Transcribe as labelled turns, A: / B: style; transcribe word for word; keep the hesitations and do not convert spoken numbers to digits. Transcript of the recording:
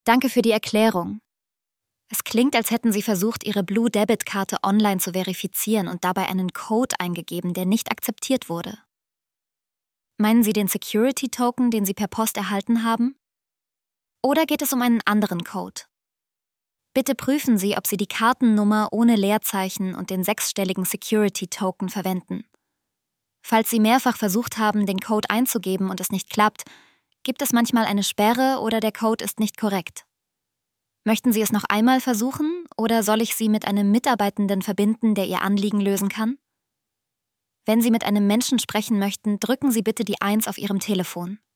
A: Danke für die Erklärung. Es klingt, als hätten Sie versucht, Ihre Blue-Debit-Karte online zu verifizieren und dabei einen Code eingegeben, der nicht akzeptiert wurde. Meinen Sie den Security-Token, den Sie per Post erhalten haben? Oder geht es um einen anderen Code? Bitte prüfen Sie, ob Sie die Kartennummer ohne Leerzeichen und den sechsstelligen Security-Token verwenden. Falls Sie mehrfach versucht haben, den Code einzugeben und es nicht klappt, gibt es manchmal eine Sperre oder der Code ist nicht korrekt. Möchten Sie es noch einmal versuchen oder soll ich Sie mit einem Mitarbeitenden verbinden, der Ihr Anliegen lösen kann? Wenn Sie mit einem Menschen sprechen möchten, drücken Sie bitte die eins auf Ihrem Telefon.